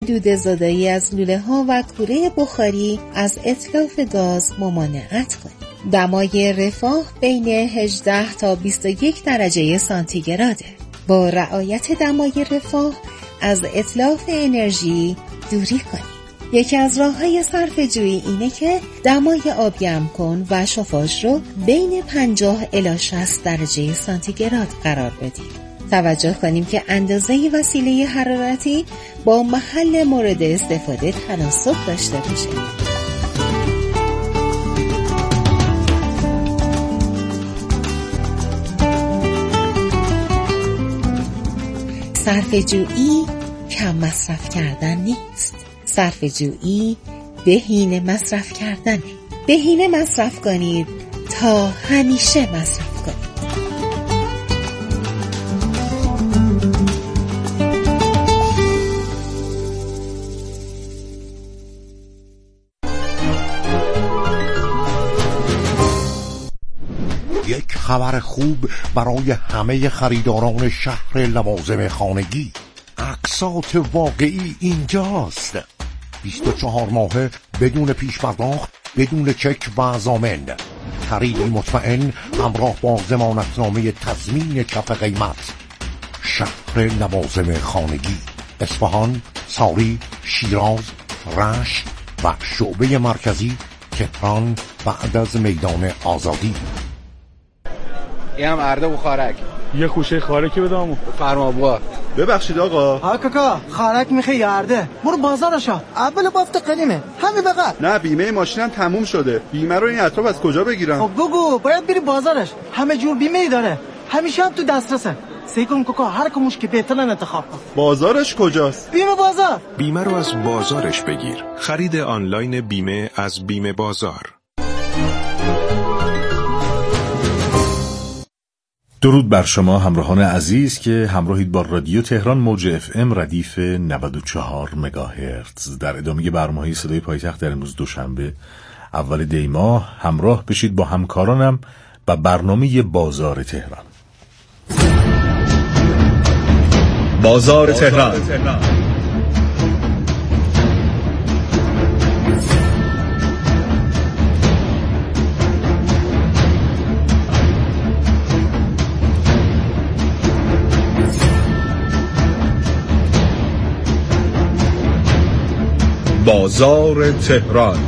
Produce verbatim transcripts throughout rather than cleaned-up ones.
دوده زدایی از لوله ها و کوره بخاری از اتلاف گاز ممانعت کنید. دمای رفاه بین هجده تا بیست و یک درجه سانتیگراده. با رعایت دمای رفاه از اتلاف انرژی دوری کنید. یکی از راه‌های صرفه‌جویی اینه که دمای آب گرم کن و شوفاژ رو بین پنجاه الی شصت درجه سانتیگراد قرار بدید. توجه کنیم که اندازه وسیله حرارتی با محل مورد استفاده تناسب داشته باشه. صرفه‌جویی کم مصرف کردن نیست. صرفه‌جویی بهینه مصرف کردنه. بهینه مصرف کنید تا همیشه مصرف کنید. یک خبر خوب برای همه خریداران شهر لوازم خانگی. اقساط واقعی اینجاست. بیست و چهار ماهه بدون پیش پرداخت، بدون چک و ضامن. خریدی مطمئن همراه با ضمانتنامه تضمین کف قیمت. شهر لوازم خانگی، اصفهان، ساری، شیراز، رشت و شعبه مرکزی تهران بعد از میدان آزادی. این هم ارده و خارک. یه خوشه خارکی بدامو. فرما بوا. ببخشید آقا. ها کاکا خارک میخه یارده. برو بازارشا. اول بافت قدیمه. همین بقى. نه بیمه ماشینم تموم شده. بیمه رو این اطراف از کجا بگیرم؟ خب بگو باید بری بازارش. همه جور بیمه ای داره. همیشه هم تو دسترسه. سعی کن کاکا هر کموش که بهترن انتخاب کن. بازارش کجاست؟ بیمه بازار. بیمه رو از بازارش بگیر. خرید آنلاین بیمه از بیمه بازار. درود بر شما همراهان عزیز که همراهید با رادیو تهران موج اف ام ردیف نود و چهار مگاهرتز. در ادامه برنامه‌های صدای پایتخت در امروز دوشنبه اول دی ماه همراه بشید با همکارانم و برنامه بازار تهران. بازار تهران. بازار تهران.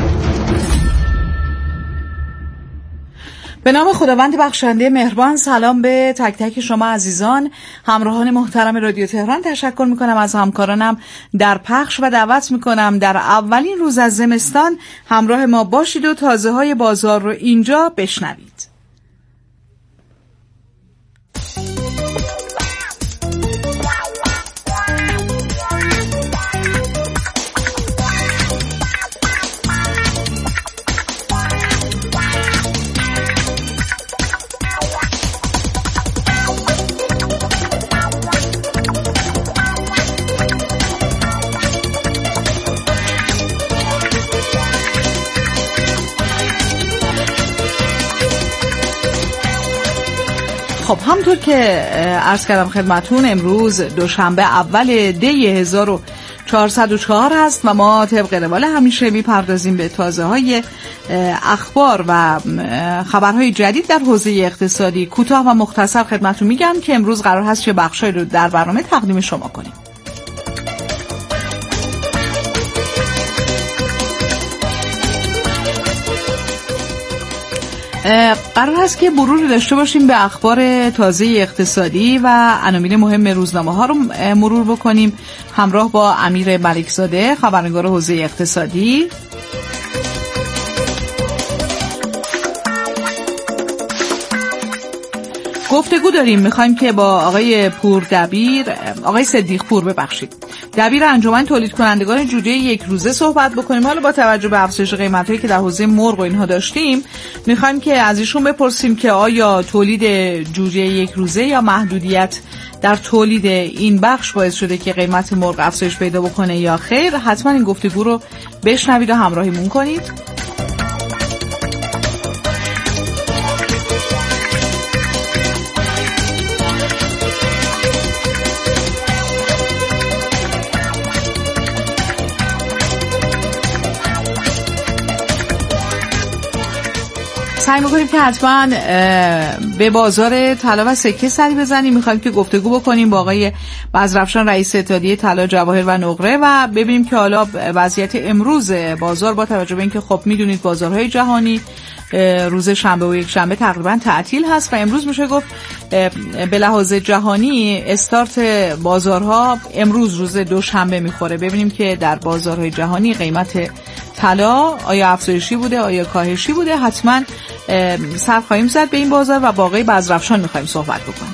به نام خداوند بخشنده مهربان. سلام به تک تک شما عزیزان همراهان محترم رادیو تهران. تشکر میکنم از همکارانم در پخش و دعوت میکنم در اولین روز از زمستان همراه ما باشید و تازه های بازار رو اینجا بشنوید. خب همطور که عرض کردم خدمتون امروز دوشنبه اول دی هزار و چهارصد و چهار هست و ما طبق روال همیشه میپردازیم به تازه های اخبار و خبرهای جدید در حوزه اقتصادی. کوتاه و مختصر خدمتون میگم که امروز قرار هست چه بخشایی رو در برنامه تقدیم شما کنیم. قرار هست که مرور داشته باشیم به اخبار تازه اقتصادی و عناوین مهم روزنامه ها رو مرور بکنیم همراه با امیر ملکزاده خبرنگار حوزه اقتصادی. گفتگو داریم، میخوایم که با آقای پور دبیر آقای صدیق پور ببخشید دبیر انجمن تولید کنندگان جوجه یک روزه صحبت بکنیم. حالا با توجه به افزایش قیمتایی که در حوزه مرغ و اینها داشتیم میخوایم که از ایشون بپرسیم که آیا تولید جوجه یک روزه یا محدودیت در تولید این بخش باعث شده که قیمت مرغ افزایش پیدا بکنه یا خیر. حتما این گفتگو رو بشنوید و همراهیمون کنید. سعی میکنیم که حتما به بازار طلا و سکه سری بزنیم. میخوایم که گفتگو بکنیم با آقای بزرافشان رئیس اتحادیه طلا، جواهر و نقره و ببینیم که حالا وضعیت امروز بازار با توجه به اینکه خب میدونید بازارهای جهانی روز شنبه و یک شنبه تقریبا تعطیل هست و امروز میشه گفت به لحاظ جهانی استارت بازارها امروز روز دوشنبه میخوره. ببینیم که در بازارهای جهانی قیمت طلا آیا افزایشی بوده آیا کاهشی بوده. حتما سر خواهیم زد به این بازار و با آقای بزرافشان میخوایم صحبت بکنیم.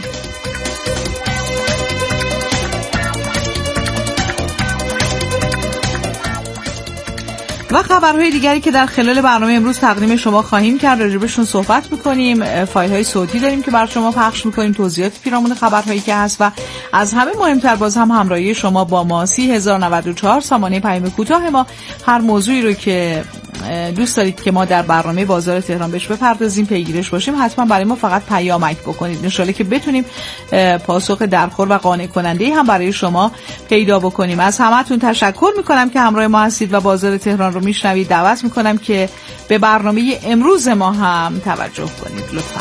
و خبرهای دیگری که در خلال برنامه امروز تقدیم شما خواهیم کرد، راجبشون صحبت میکنیم. فایل های صوتی داریم که بر شما پخش میکنیم، توضیحات پیرامون خبرهایی که هست و از همه مهمتر باز هم همراهی شما با ما. سی هزار و نود و چهار سامانه پیام کوتاه ما. هر موضوعی رو که دوست دارید که ما در برنامه بازار تهران بهش بپردازیم، پیگیرش باشیم، حتما برای ما فقط پیامک بکنید، ان شاءالله که بتونیم پاسخ درخور و قانع کننده هم برای شما پیدا بکنیم. از همتون تشکر میکنم که همراه ما هستید و بازار تهران رو میشنوید. دعوت میکنم که به برنامه امروز ما هم توجه کنید لطفاً.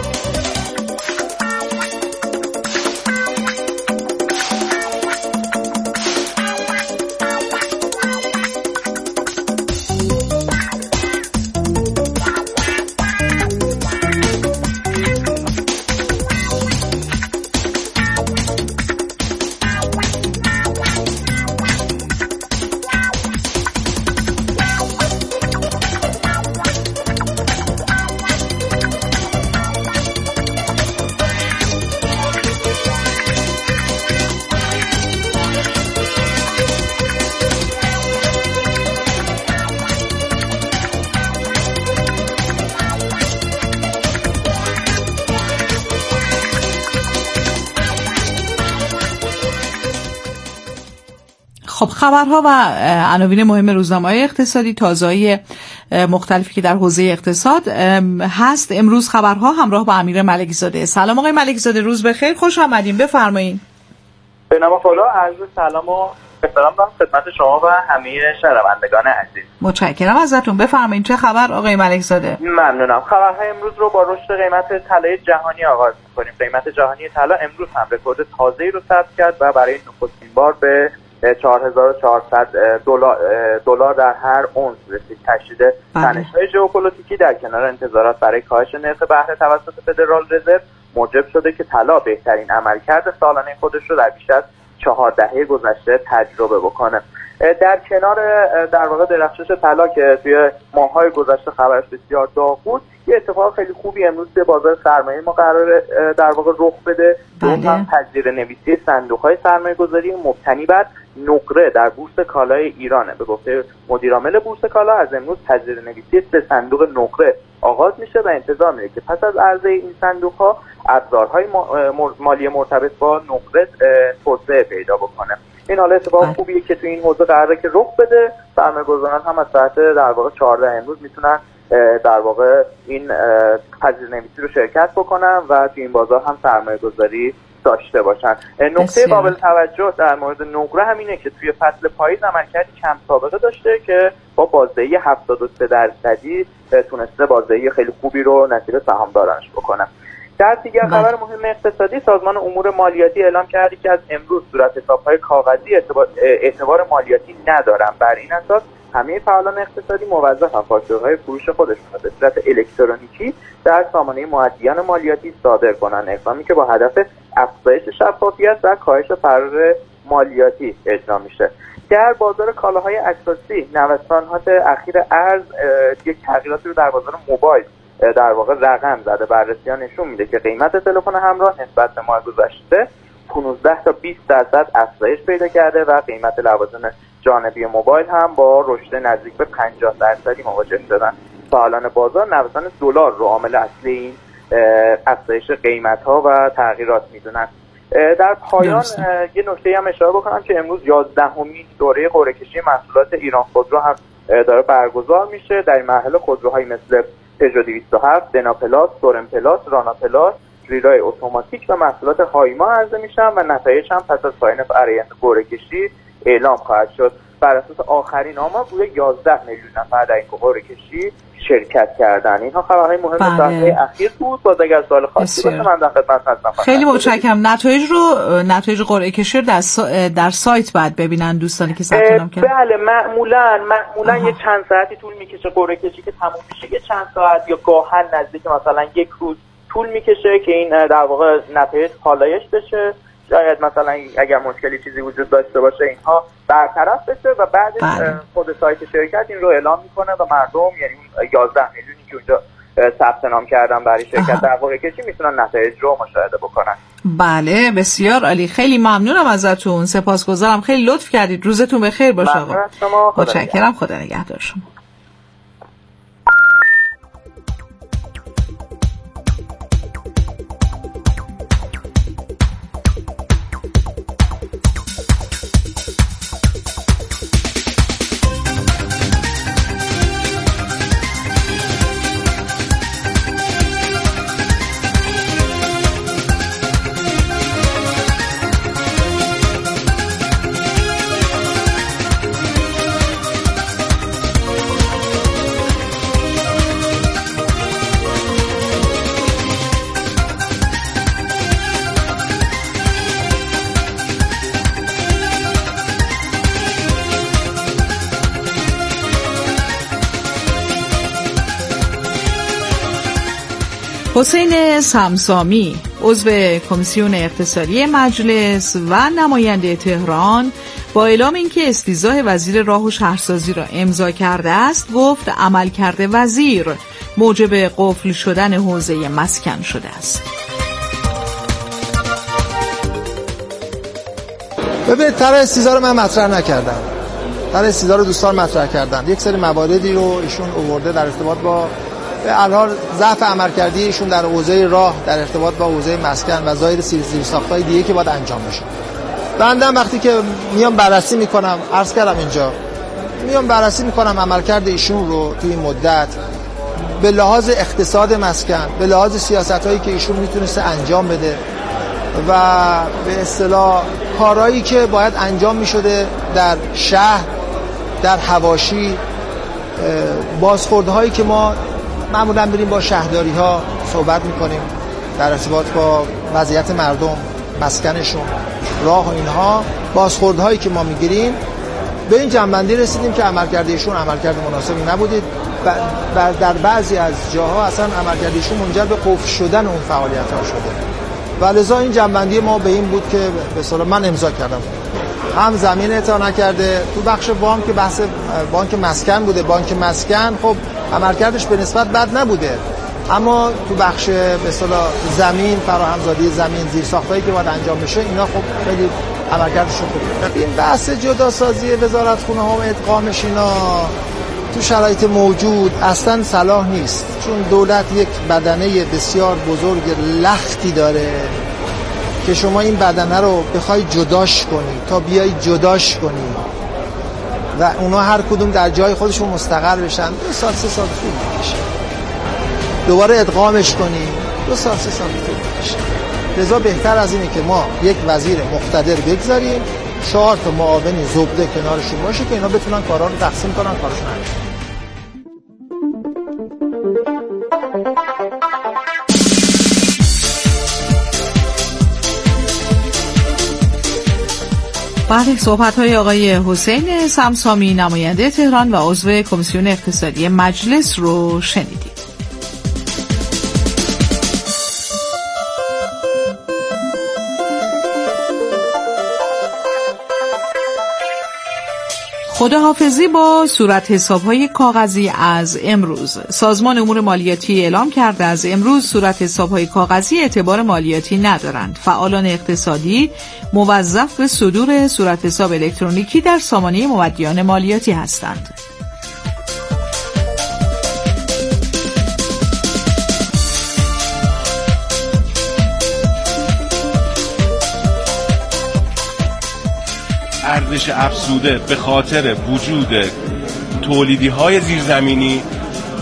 خب خبرها و عناوین مهم روزنامه‌های اقتصادی، تازه‌های مختلفی که در حوزه اقتصاد هست. امروز خبرها همراه با امیر ملکی زاده. سلام آقای ملکی زاده، روز بخیر، خوش آمدین، بفرمایید. به نام خدا، عرض سلام و احترام دارم خدمت شما و همه شنوندگان عزیز. متشکرم ازتون، بفرمایید چه خبر آقای ملکی زاده؟ ممنونم. خبرهای امروز رو با رشد قیمت طلای جهانی آغاز می‌کنیم. قیمت جهانی طلا امروز هم رکورد تازه‌ای رو ثبت کرد و برای نخستین بار به چهار هزار و چهارصد دلار در هر اونس رسید. تشدید تنش‌های ژئوپلیتیکی در کنار انتظارات برای کاهش نرخ بهره توسط فدرال رزرو موجب شده که طلا بهترین عملکرد سالانه خودش رو در بیش از چهار دهه گذشته تجربه بکنه. در کنار در واقع درخشش طلا که توی ماه‌های گذشته خبرش بسیار داغ بود، یه اتفاق خیلی خوبی امروز به بازار سرمایه ما قراره در واقع رخ بده. اون هم تجزیه نویسی صندوق‌های سرمایه‌گذاری مبتنی بر نقره در بورس کالای ایرانه. به گفته مدیرعامل بورس کالا، از امروز تجزیه نویسی سه صندوق نقره آغاز میشه و انتظار میره که پس از عرضه این صندوق‌ها ابزارهای مالی مرتبط با نقره توسعه پیدا بکنه. این حالا اتفاق خوبیه که تو این حوزه قراره که رخ بده. سرمایه‌گذاران هم از ساعت در واقع چهارده امروز میتونن در واقع این تجزیه نویسی رو شرکت بکنن و تو این بازار هم سرمایه‌گذاری داشته باشن. نکته قابل توجه در مورد نقره همینه که توی فصل پاییز عملکردی کم سابقه داشته که با بازدهی هفتاد و سه درصدی تونسته بازدهی خیلی خوبی رو نصیب سهامدارانش بکنه. در دیگر خبر مهم اقتصادی، سازمان امور مالیاتی اعلام کرده که از امروز صورت حساب‌های کاغذی اعتبار, اعتبار مالیاتی ندارن. بر این اساس همه فعالان اقتصادی موظفن فاکتورهای فروش خودشون رو به صورت الکترونیکی در سامانه مؤدیان مالیاتی صادر کنن، اقدامی که با هدف افزایش شفافیت و کاهش فرار مالیاتی اجرا میشه. در بازار کالاهای اساسی، نوسانات اخیر ارز یک تغییراتی رو در بازار موبایل در واقع رقم زده. بررسی‌ها نشون میده که قیمت تلفن همراه نسبت به ماه گذشته پانزده تا بیست درصد افزایش پیدا کرده و قیمت لوازم جانبی موبایل هم با رشد نزدیک به پنجاه درصدی مواجه شدن. فعالان بازار نوسان دلار رو عامل اصلی این افزایش قیمت‌ها و تغییرات میدونن. در پایان یه نکته هم اشاره بکنم که امروز یازدهمین دوره قرعه‌کشی محصولات ایران خودرو هم داره برگزار میشه. در این مرحله خودروهایی مثل پژو دویست و هفت، دنا پلاس، سورن پلاس، رانا پلاس، ریلای اتوماتیک و محصولات هایما عرضه میشن و نتایج هم پس از پایان فرآیند قرعه‌کشی اعلام خواهد شد. بر اساس آخرین آمار بوده یازده میلیون نفر در این قرعه کشی شرکت کردن. اینها خبرهای مهم ساعت‌های اخیر بود. باز اگر سوال خاصی باشه من در خدمت هستم. خیلی متشکرم. نتایج رو نتایج قرعه کشی در سا... در سایت بعد ببینن دوستانی که ثبت نام کردن. بله معمولا معمولا یه چند ساعتی طول میکشه قرعه کشی که تموم میشه، یه چند ساعت یا گاهن نزدیک مثلا یک روز طول میکشه که این در واقع نتایج پالایش بشه. شاید مثلا اگر مشکلی چیزی وجود داشته باشه اینها برطرف بشه و بعدش خود سایت شرکت این رو اعلام میکنه و مردم، یعنی یازده میلیونی که اونجا ثبت نام کردن برای شرکت در قرعه کشی میتونن نتایج رو مشاهده بکنن. بله بسیار عالی، خیلی ممنونم ازتون، سپاسگزارم، خیلی لطف کردید. روزتون بخیر باشه آقا. متشکرم، خدا نگهدار شما. حسین سمسامی عضو کمیسیون اقتصادی مجلس و نماینده تهران با اعلام اینکه استیضاح وزیر راه و شهرسازی را امضا کرده است گفت عملکرد وزیر موجب قفل شدن حوزه مسکن شده است. ببینید طرح استیضاح رو من مطرح نکردم. طرح استیضاح رو دوستان مطرح کردن. یک سری مواردی رو ایشون آورده در ارتباط با به هر حال ضعف عملکردی ایشون در حوزه راه در ارتباط با حوزه مسکن و ظاهر زیرساخت‌های دیگه که باید انجام بشه. بنده وقتی که میام بررسی میکنم، عرض کردم اینجا میام بررسی میکنم عملکرد ایشون رو توی این مدت به لحاظ اقتصاد مسکن، به لحاظ سیاست‌هایی که ایشون میتونسته انجام بده و به اصطلاح کارهایی که باید انجام میشده در شهر، در حواشی، بازخوردهایی که ما معمولا بریم با شهرداری ها صحبت میکنیم در ارتباط با وضعیت مردم، مسکنشون، راه و اینها، بازخوردهایی که ما میگیریم، به این جنبندی رسیدیم که عملکردشون عملکرد مناسبی نبودید و در بعضی از جاها اصلا عملکردشون منجر به قفل شدن اون فعالیت ها شده و لذا این جنبندی ما به این بود که به اصطلاح من امضا کردم. هم زمین اعطا نکرده، تو بخش بانک بحث بانک مسکن بوده. بانک مسکن خب عملکردش به نسبت بد نبوده، اما تو بخش به اصطلاح زمین، فراهمزادی زمین، زیرساختایی که باید انجام بشه، اینا خب خیلی عملکردشون خوبه. این بحث جداسازی وزارتخونه ها و ادغامش اینا تو شرایط موجود اصلا صلاح نیست، چون دولت یک بدنه بسیار بزرگ لختی داره که شما این بدنه رو بخوای جداش کنی تا بیای جداش کنی و اونا هر کدوم در جای خودشون مستقر بشن، دو سال سه سال طول میکشه. دوباره ادغامش کنی، دو سال سه سال طول میکشه. لذا بهتر از اینه که ما یک وزیر مقتدر بگذاریم، چهار تا معاون زبده کنارشون باشه که اینا بتونن کارا رو تقسیم کنن، کارشون انجام. بعد صحبت‌های آقای حسین سمسامی نماینده تهران و عضو کمیسیون اقتصادی مجلس رو شنیدید. خداحافظی با صورت حساب‌های کاغذی از امروز. سازمان امور مالیاتی اعلام کرده از امروز صورت حساب‌های کاغذی اعتبار مالیاتی ندارند. فعالان اقتصادی موظف به صدور صورت حساب الکترونیکی در سامانه مودیان مالیاتی هستند. ارزش افزوده به خاطر وجود تولیدی های زیرزمینی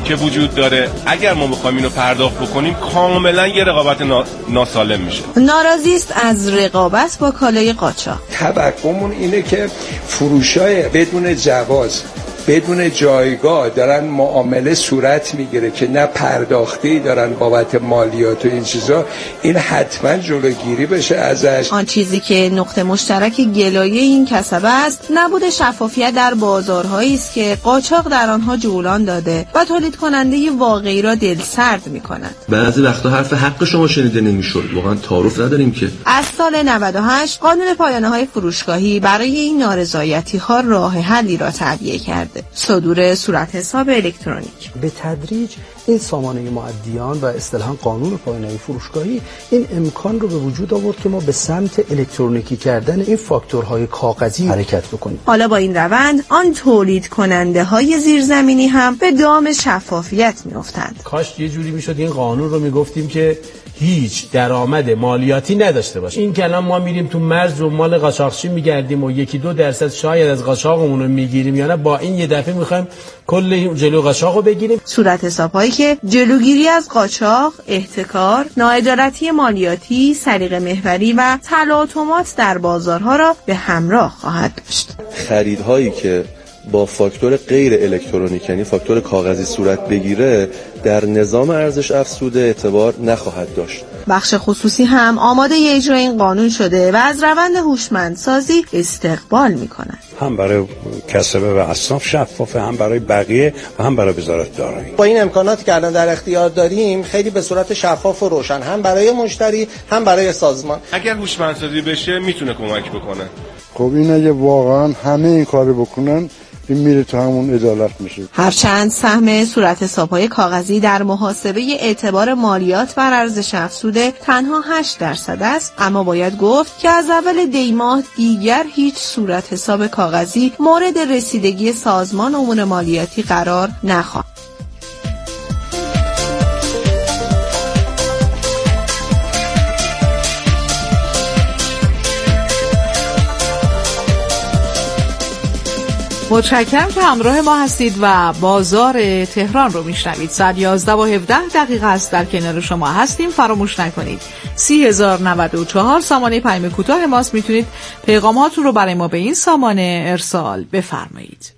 که وجود داره اگر ما بخوایم اینو پرداخت بکنیم کاملا یه رقابت ناسالم میشه. ناراضی است از رقابت با کالای قاچاق. توقعمون اینه که فروشای بدون جواز بدون جایگاه دارن معامله صورت میگیره که نه پرداختی دارن بابت مالیات و این چیزا، این حتما جلوگیری بشه ازش. آن چیزی که نقطه مشترک گلایه این کسبه است نبود شفافیت در بازارهایی است که قاچاق در آنها جولان داده و تولید کننده واقعی را دلسرد می‌کند. بعضی وقتا حرف حق شما شنیده نمی‌شد، واقعا تعارف نداریم که. از سال نود و هشت قانون پایانه‌های فروشگاهی برای این نارضایتی‌ها راه حلی را تعبیه کرد. صدور صورت حساب الکترونیک. به تدریج این سامانه مؤدیان و اصطلاحاً قانون پایانه‌های فروشگاهی این امکان رو به وجود آورد که ما به سمت الکترونیکی کردن این فاکتورهای کاغذی حرکت بکنیم. حالا با این روند آن تولید کننده های زیرزمینی هم به دام شفافیت میافتند. کاش یه جوری میشد این قانون رو میگفتیم که هیچ درآمد مالیاتی نداشته باشه. این کلام ما میریم تو مرز و مال قاچاقچی میگردیم و یکی دو درصد شاید از قاچاقمون رو میگیریم، یا نه با این یه دفعه میخوایم کل جلو قاچاق رو بگیریم. صورت حساب‌هایی که جلوگیری از قاچاق، احتکار، ناعدالتی مالیاتی، سریق محوری و تلاطمات در بازارها را به همراه خواهد داشت. خریدهایی که با فاکتور غیر الکترونیک یعنی فاکتور کاغذی صورت بگیره در نظام ارزش افزوده اعتبار نخواهد داشت. بخش خصوصی هم آماده اجرای این قانون شده و از روند هوشمندسازی استقبال می‌کند. هم برای کسبه و اصناف شفافه، هم برای بقیه و هم برای وزارت دارایی. با این امکاناتی که الان در اختیار داریم خیلی به صورت شفاف و روشن هم برای مشتری هم برای سازمان. اگر هوشمندسازی بشه میتونه کمک بکنه. خب این اگه واقعا همه این کارو بکنن این میره تو همون عدالت میشه. هرچند سهم صورت حساب‌های کاغذی در محاسبه اعتبار مالیات بر ارزش افزوده تنها هشت درصد است، اما باید گفت که از اول دی ماه دیگر هیچ صورت حساب کاغذی مورد رسیدگی سازمان امور مالیاتی قرار نخواهد. متشکرم که همراه ما هستید و بازار تهران رو میشنوید. ساعت یازده و هفده دقیقه است در کنار شما هستیم. فراموش نکنید سی هزار و نود و چهار سامانه پیام کوتاه ماست. میتونید پیغاماتون رو برای ما به این سامانه ارسال بفرمایید.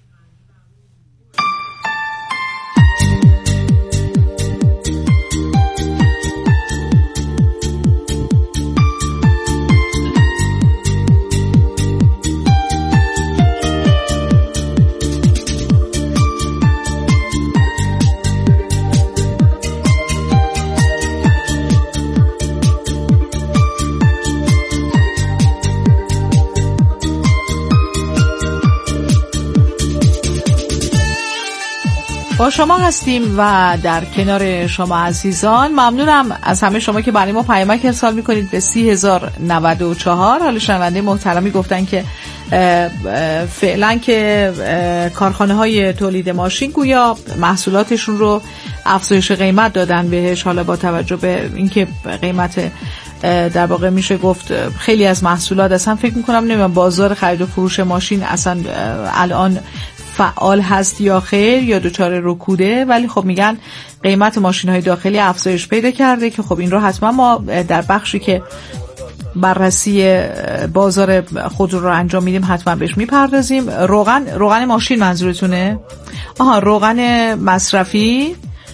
با شما هستیم و در کنار شما عزیزان. ممنونم از همه شما که برای ما پیامک ارسال میکنید به سی هزار و نود و چهار. حالا شنونده محترمی گفتن که فعلا که کارخانه های تولید ماشین گویا محصولاتشون رو افزایش قیمت دادن بهش، حالا با توجه به اینکه قیمت در واقع میشه گفت خیلی از محصولات اصلا فکر میکنم نمیدونم بازار خرید و فروش ماشین اصلا الان فعال هست یا خیر یا دچار رکوده، ولی خب میگن قیمت ماشین‌های داخلی افزایش پیدا کرده که خب این رو حتما ما در بخشی که بررسی بازار خودرو رو انجام میدیم حتما بهش میپردازیم. روغن روغن ماشین منظورتونه؟ آها روغن مصرفی.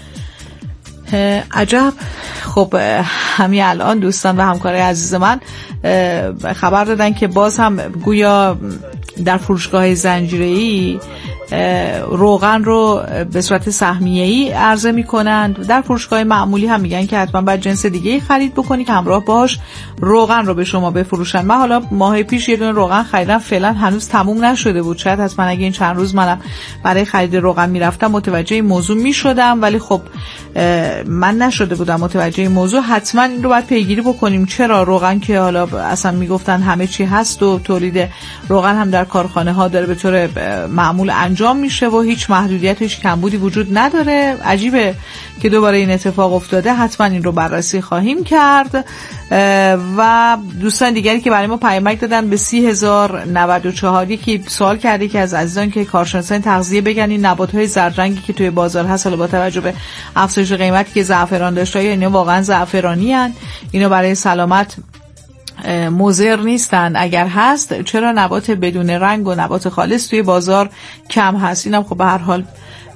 عجب. خب همین الان دوستان و همکارای عزیز من خبر دادن که باز هم گویا در فروشگاه زنجیره‌ای روغن رو به صورت سهمیه‌ای عرضه می‌کنند. در فروشگاه معمولی هم میگن که حتما باید جنس دیگه‌ای خرید بکنی که همراه باهاش روغن رو به شما بفروشن. من حالا ماه پیش یه دونه روغن خریدم، فعلا هنوز تموم نشده بود. شاید حتما اگه این چند روز منم برای خرید روغن میرفتم متوجه این موضوع میشدم، ولی خب من نشده بودم متوجه این موضوع. حتما این رو باید پیگیری بکنیم. چرا روغن که حالا اصلا میگفتن همه چی هست و تولید روغن هم در کارخانه ها داره به طور معمول انجام انجام میشه و هیچ محدودیت هیچ کمبودی وجود نداره. عجیبه که دوباره این اتفاق افتاده. حتما این رو بررسی خواهیم کرد. و دوستان دیگری که برای ما پیامک دادن به سی هزار و نود و چهار یکی سوال کرده که از عزیزان که کارشناسان تغذیه بگن این نبات‌های زردرنگی که توی بازار هست حالا با توجه به افزایش قیمتی که زعفران داشته یا اینا واقعا زعفرانی ان، اینا برای سلامت مضر نیستن؟ اگر هست چرا نبات بدون رنگ و نبات خالص توی بازار کم هست؟ اینم خب به هر حال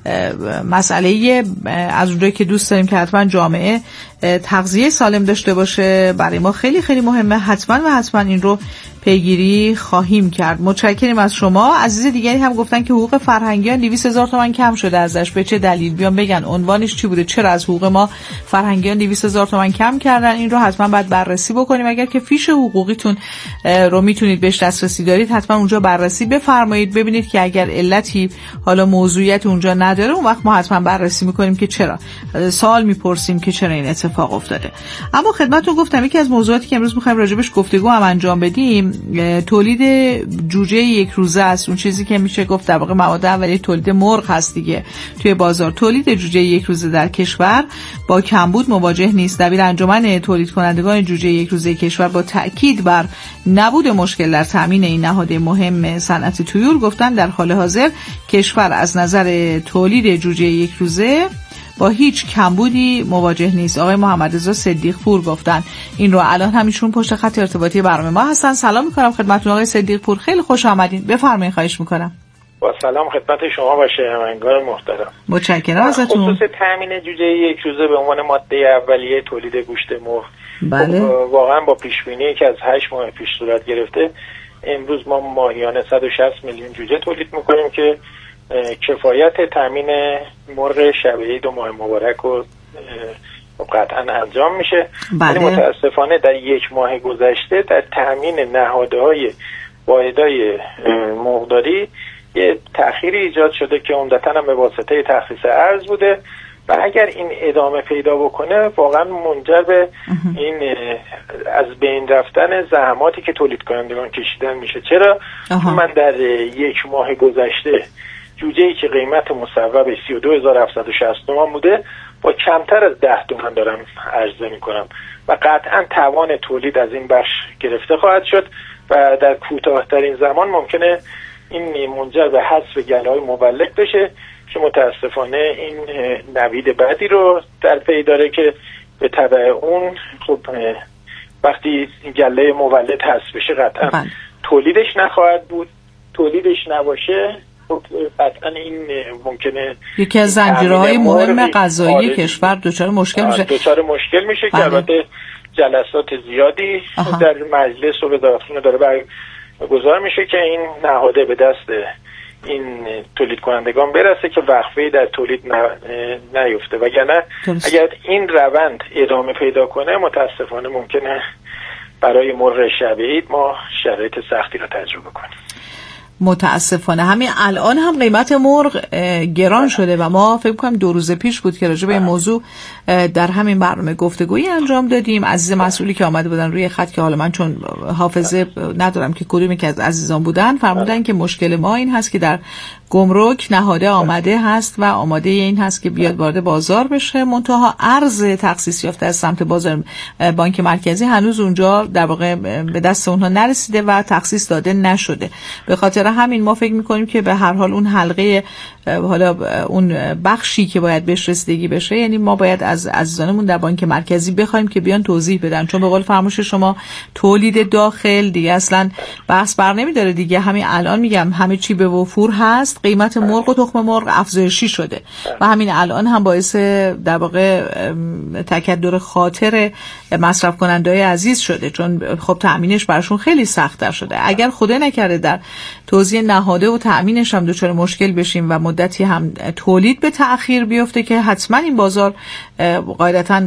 مسئله از اونجایی که دوست داریم که حتما جامعه تغذیه سالم داشته باشه برای ما خیلی خیلی مهمه. حتما و حتما این رو پیگیری خواهیم کرد. متشکرم از شما. عزیز دیگری هم گفتن که حقوق فرهنگیان دویست هزار تومان کم شده ازش، به چه دلیل؟ بیان بگن عنوانش چی بوده، چرا از حقوق ما فرهنگیان دویست هزار تومان کم کردن؟ این رو حتما باید بررسی بکنیم. اگر که فیش حقوقیتون رو میتونید بهش دسترسی دارید حتما اونجا بررسی بفرمایید، ببینید که اگر علتی حالا موضوعیت اونجا نداره اون وقت ما حتما بررسی میکنیم که چرا، سوال میپرسیم که چرا این اتفاق افتاده. اما خدمتتون گفتم یکی از موضوعاتی که امروز میخوایم راجبش گفتگو هم انجام بدیم تولید جوجه یک روزه است. اون چیزی که میشه گفت در واقع مواد اولیه تولید مرغ هست دیگه توی بازار. تولید جوجه یک روزه در کشور با کمبود مواجه نیست. دبیر انجمن تولید کنندگان جوجه یک روزه کشور با تاکید بر نبود مشکل در تامین این نهاد مهم صنعت طیور گفتن در حال حاضر کشور از نظر تولید جوجه یک روزه با هیچ کمبودی مواجه نیست. آقای محمد رضا صدیق پور گفتن این رو. الان همیشون پشت خط ارتباطی برنامه ما هستن. سلام میکنم خدمتتون آقای صدیق پور، خیلی خوش آمدین. بفرمایید. خواهش میکنم. با سلام خدمت شما و شنوندگان محترم. متشکرم ازتون. خصوص تامین جوجه یک روزه به عنوان ماده اولیه تولید گوشت مرغ بله. واقعا با پیش بینی که از هشت ماه پیش صورت گرفته امروز ما ماهیانه صد و شصت میلیون جوجه تولید میکنیم که کفایت تامین مرغ شب عید و ماه مبارک رو قطعا انجام میشه. ولی بله. متاسفانه در یک ماه گذشته در تامین نهادهای واحدهای مرغداری یه تأخیری ایجاد شده که عمدتاً هم به واسطه تخصیص ارز بوده و اگر این ادامه پیدا بکنه واقعا منجر به این از بین رفتن زحماتی که تولید کنندگان کشیدن میشه. چرا؟ من در یک ماه گذشته جوجه‌ای که قیمت مصوب سی و دو هزار و هفتصد و شصت تومان بوده با کمتر از ده تومان دارم عرضه میکنم و قطعا توان تولید از این بخش گرفته خواهد شد و در کوتاه‌ترین زمان ممکنه این منجر به حذف گله‌های مولد بشه که متاسفانه این نوید بعدی رو در پی داره که به تبع اون خب وقتی گله مولد حذف بشه قطعا بند. تولیدش نخواهد بود. تولیدش نباشه خب قطعا این ممکنه یکی از زنجیره‌های مهم غذایی کشور دچار مشکل میشه. دچار مشکل میشه که البته جلسات زیادی آها. در مجلس و وزارتخونه داره برگزار میشه که این نهاده به دست این تولید کنندگان برسه که وقفه در تولید نیفته وگرنه اگر این روند ادامه پیدا کنه متاسفانه ممکنه برای مرغ شب عید ما شرایط سختی را تجربه کنیم. متاسفانه همین الان هم قیمت مرغ گران شده و ما فکر کنم دو روز پیش بود که راجع به این موضوع در همین برنامه گفتگویی انجام دادیم. عزیز مسئولی که آمده بودن روی خط که حالا من چون حافظه ندارم که کدومی که از عزیزان بودن فرمودن که مشکل ما این هست که در گمرک نهاده آمده هست و آماده این هست که بیاد وارد بازار بشه، منتها ارز تخصیص یافته از سمت بازار بانک مرکزی هنوز اونجا در واقع به دست اونها نرسیده و تخصیص داده نشده. به خاطر همین ما فکر میکنیم که به هر حال اون حلقه حالا اون بخشی که باید بهش رسیدگی بشه، یعنی ما باید از عزیزانمون در بانک مرکزی بخوایم که بیان توضیح بدن، چون به قول فرمایش شما تولید داخل دیگه اصلا بحث بر نمیداره دیگه. همین الان میگم همه چی به وفور هست، قیمت مرغ و تخم مرغ افزایشی شده و همین الان هم باعث در واقع تکدر خاطر مصرف کننده‌های عزیز شده، چون خب تأمینش براشون خیلی سخت‌تر شده. اگر خدا نکرده در توزیع نهاده و تأمینش هم دچار مشکل بشیم و مدتی هم تولید به تأخیر بیفته که حتما این بازار قاعدتاً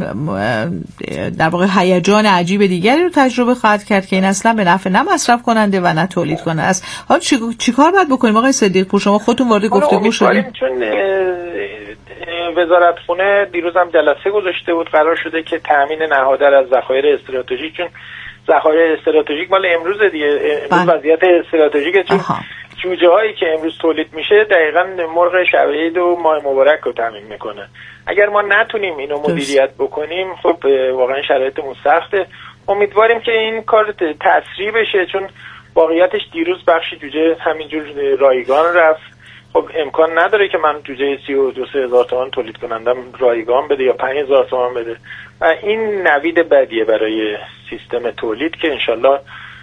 در واقع هیجان عجیب دیگری رو تجربه خواهد کرد که این اصلا به نفع نه مصرف کننده و نه تولید کننده است. حالا چیکار باید بکنیم آقای صدیق پور؟ شما خودتون وارد گفتگو شدید. چون وزارتخونه دیروز هم جلسه گذاشته بود، قرار شده که تامین نهاده از ذخایر استراتژیک، چون ذخایر استراتژیک مال امروز دیگه، امروز وضعیت استراتژیکه، چون جوجه هایی که امروز تولید میشه دقیقاً مرغ شب عید و ماه مبارک رو تامین میکنه. اگر ما نتونیم اینو مدیریت بکنیم خب واقعا شرایطمون سخته. امیدواریم که این کار تسریع بشه، چون واقعیتش دیروز بخشی جوجه همینجور رایگان رفت. خب امکان نداره که من جوجه سی و دو سه هزار تومان تولید کنندم رایگان بده یا پنج هزار تومان بده و این نوید بدیه برای سیستم تولید که انشالله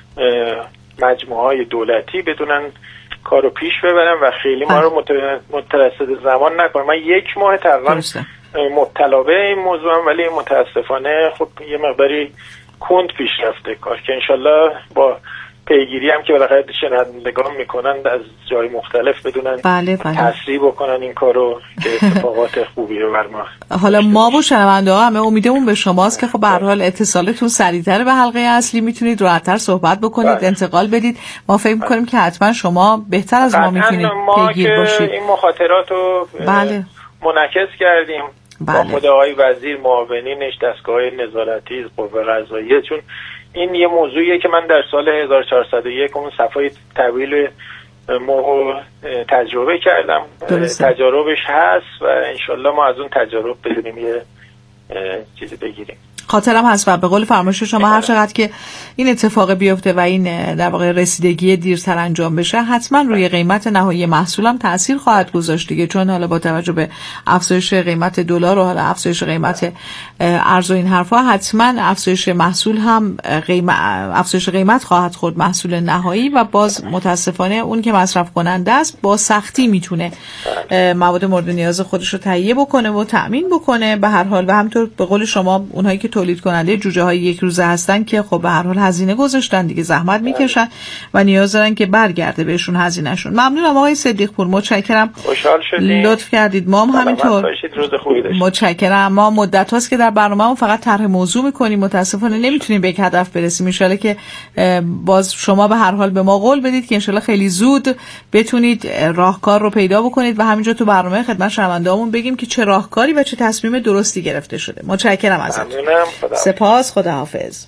مجموعه های دولتی بدونن کارو پیش ببرن و خیلی ما رو مترصد زمان نکنن. من یک ماه تقریبا مبتلا به این موضوع هم، ولی متاسفانه خب یه مقداری کند پیش رفته کار که انشالله با پیگیری هم که بالاخره شنوندگان میکنن از جای مختلف بدونن بله بله. تسریع بکنن این کارو که اتفاقات خوبی رو بر ما. حالا ما و شنونده ها همه امیدمون به شماست که خب به هر حال اتصالتون سریعتر به حلقه اصلی میتونید راحت‌تر صحبت بکنید بله. انتقال بدید. ما فکر میکنیم که حتما شما بهتر از ما میتونید پیگیر باشید. این مخاطرات رو بله. منعکس کردیم بله. با خود آقای وزیر، معاونینش، دستگاه نظارتی، قوه قضاییه، چون این یه موضوعیه که من در سال هزار و چهارصد و یک اون صفحه طویل موضوع تجربه کردم. درسته. تجاربش هست و انشالله ما از اون تجارب بدونیم یه چیزی بگیریم. خاطرم هست و به قول فرمایش شما هر چقدر که این اتفاق بیفته و این در واقع رسیدگی دیرتر انجام بشه حتما روی قیمت نهایی محصولم تأثیر خواهد گذاشت دیگه، چون حالا با توجه به افزایش قیمت دلار و حالا افزایش قیمت ارز و این حرفا حتما افزایش محصول هم قیمت افزایش قیمت خواهد خورد محصول نهایی و باز متاسفانه اون که مصرف کننده است با سختی میتونه مواد مورد نیاز خودش رو تهیه بکنه و تأمین بکنه به هر حال. و همینطور به قول شما اونهایی که تولید کننده جوجه های یک روزه هستن که خب به هر حال هزینه گذاشتن دیگه، زحمت میکشن و نیاز دارن که برگرده بهشون هزینهشون. ممنونم آقای صدیق پور، متشکرم، خوشحال شدیم، لطف کردید. ما هم همینطور متشکرم. ما مدت هاست که در برنامه‌مون فقط طرح موضوع میکنیم، متاسفانه نمیتونیم به یک هدف برسیم. ان شاءالله که باز شما به هر حال به ما قول بدید که ان شاءالله خیلی زود بتونید راهکار رو پیدا بکنید و همینجا تو برنامه خدمت شنونده‌هامون بگیم که چه راهکاری و چه تصمیم درستی گرفته شده. متشکرم ازتون. سپاس. خداحافظ.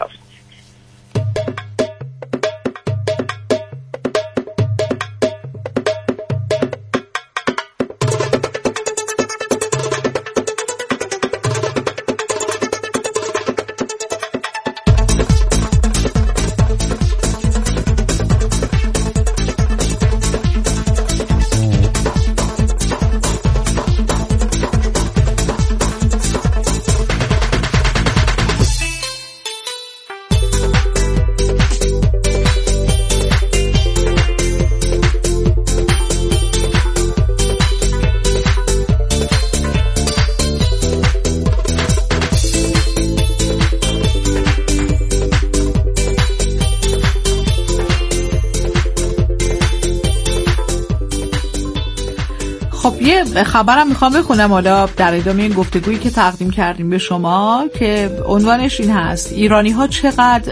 خبرم میخوام بخونم حالا در ادامه این گفتگویی که تقدیم کردیم به شما که عنوانش این هست: ایرانی ها چقدر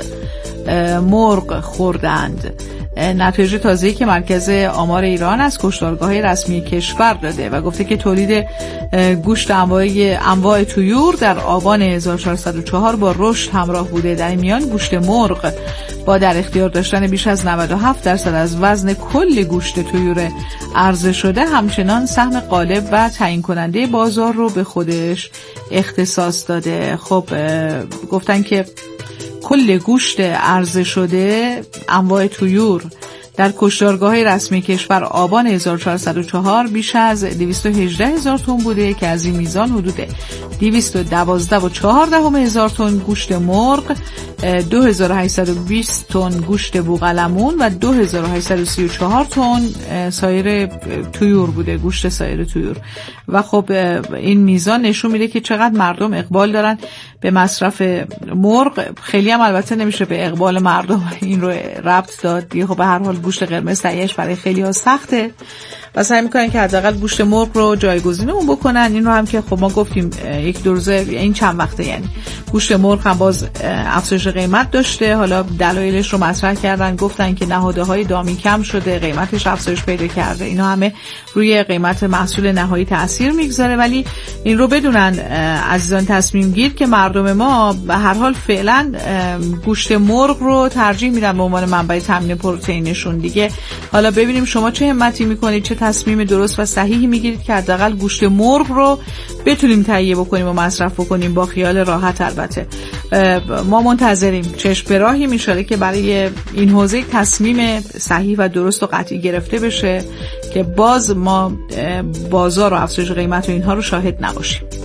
مرغ خوردند. نتایج تازه‌ای که مرکز آمار ایران از کشتارگاه‌های رسمی کشور داده و گفته که تولید گوشت انواع انواع طیور در آبان هزار و چهارصد و چهار با رشد همراه بوده. در این میان گوشت مرغ با در اختیار داشتن بیش از نود و هفت درصد از وزن کل گوشت طیور عرضه شده همچنان سهم غالب و تعیین کننده بازار رو به خودش اختصاص داده. خب گفتن که کل گوشت عرضه شده انواع طیور در کشتارگاه‌های رسمی کشور آبان هزار و چهارصد و چهار بیش از دویست و هجده هزار تن بوده که از این میزان حدود دویست و دوازده و چهار دهم هزار تن گوشت مرغ، دو هزار و هشتصد و بیست تن گوشت بوقلمون و دو هزار و هشتصد و سی و چهار تن سایر طیور بوده، گوشت سایر طیور. و خب این میزان نشون میده که چقدر مردم اقبال دارن به مصرف مرغ. خیلی هم البته نمیشه به اقبال مردم این رو ربط داد دیگه. خب به هر حال گوشت قرمز تهیه‌اش برای خیلی ها سخته و سعی میکنن که حداقل گوشت مرغ رو جایگزین اون بکنن. این رو هم که خب ما گفتیم یک دو روزه این چند وقته یعنی گوشت مرغ هم باز افزایش قیمت داشته. حالا دلایلش رو مطرح کردن، گفتن که نهادهای دامی کم شده، قیمتش افزایش پیدا کرده، اینا همه روی قیمت محصول نهایی تاثیر میگذاره. ولی این رو بدونن عزیزان تصمیم گیر که مردم ما به هر حال فعلا گوشت مرغ رو ترجیح میدن به عنوان منبع تامین پروتئینشون دیگه. حالا ببینیم شما چه همتی میکنید، چه تصمیم درست و صحیحی میگیرید که حداقل گوشت مرغ رو بتونیم تهیه بکنیم و مصرف بکنیم با خیال راحت. البته ما منتظریم چشم به راهی میشه که برای این حوزه تصمیم صحیح و درست و قطعی گرفته بشه که باز ما بازار و افزایش قیمت و اینها رو شاهد نباشیم.